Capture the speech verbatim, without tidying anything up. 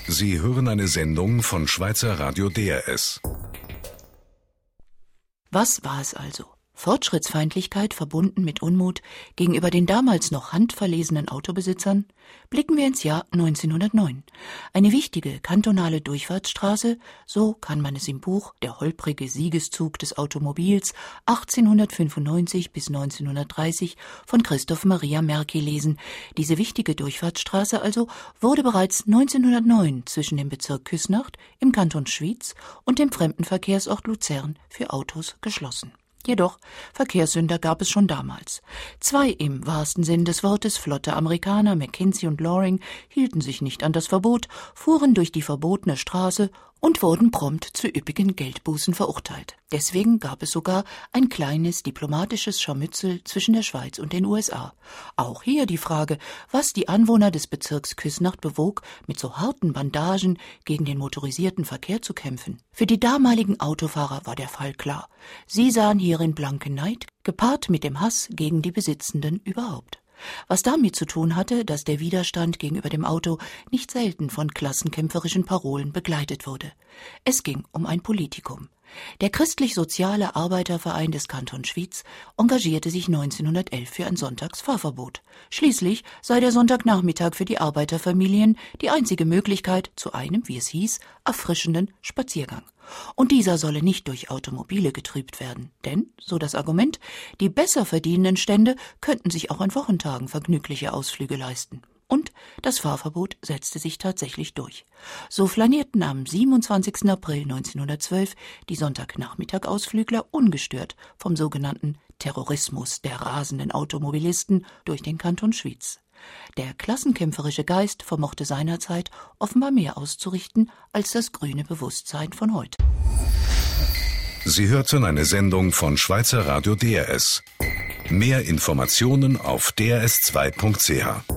Sie hören eine Sendung von Schweizer Radio D R S. Was war es also? Fortschrittsfeindlichkeit verbunden mit Unmut gegenüber den damals noch handverlesenen Autobesitzern? Blicken wir ins Jahr neunzehnhundertneun. Eine wichtige kantonale Durchfahrtsstraße, so kann man es im Buch Der holprige Siegeszug des Automobils achtzehnhundertfünfundneunzig bis neunzehnhundertdreißig von Christoph Maria Merki lesen. Diese wichtige Durchfahrtsstraße also wurde bereits neunzehnhundertneun zwischen dem Bezirk Küsnacht im Kanton Schwyz und dem Fremdenverkehrsort Luzern für Autos geschlossen. Jedoch Verkehrssünder gab es schon damals. Zwei im wahrsten Sinn des Wortes flotte Amerikaner, McKinsey und Loring, hielten sich nicht an das Verbot, fuhren durch die verbotene Straße und wurden prompt zu üppigen Geldbußen verurteilt. Deswegen gab es sogar ein kleines diplomatisches Scharmützel zwischen der Schweiz und den U S A. Auch hier die Frage, was die Anwohner des Bezirks Küsnacht bewog, mit so harten Bandagen gegen den motorisierten Verkehr zu kämpfen. Für die damaligen Autofahrer war der Fall klar. Sie sahen hierin blanken Neid, gepaart mit dem Hass gegen die Besitzenden überhaupt. Was damit zu tun hatte, dass der Widerstand gegenüber dem Auto nicht selten von klassenkämpferischen Parolen begleitet wurde. Es ging um ein Politikum. Der Christlich-Soziale Arbeiterverein des Kantons Schwyz engagierte sich neunzehnhundertelf für ein Sonntagsfahrverbot. Schließlich sei der Sonntagnachmittag für die Arbeiterfamilien die einzige Möglichkeit zu einem, wie es hieß, erfrischenden Spaziergang. Und dieser solle nicht durch Automobile getrübt werden, denn, so das Argument, die besser verdienenden Stände könnten sich auch an Wochentagen vergnügliche Ausflüge leisten. Und das Fahrverbot setzte sich tatsächlich durch. So flanierten am siebenundzwanzigsten April neunzehnhundertzwölf die Sonntagnachmittag-Ausflügler ungestört vom sogenannten Terrorismus der rasenden Automobilisten durch den Kanton Schwyz. Der klassenkämpferische Geist vermochte seinerzeit offenbar mehr auszurichten als das grüne Bewusstsein von heute. Sie hörten eine Sendung von Schweizer Radio D R S. Mehr Informationen auf d r s zwei punkt c h.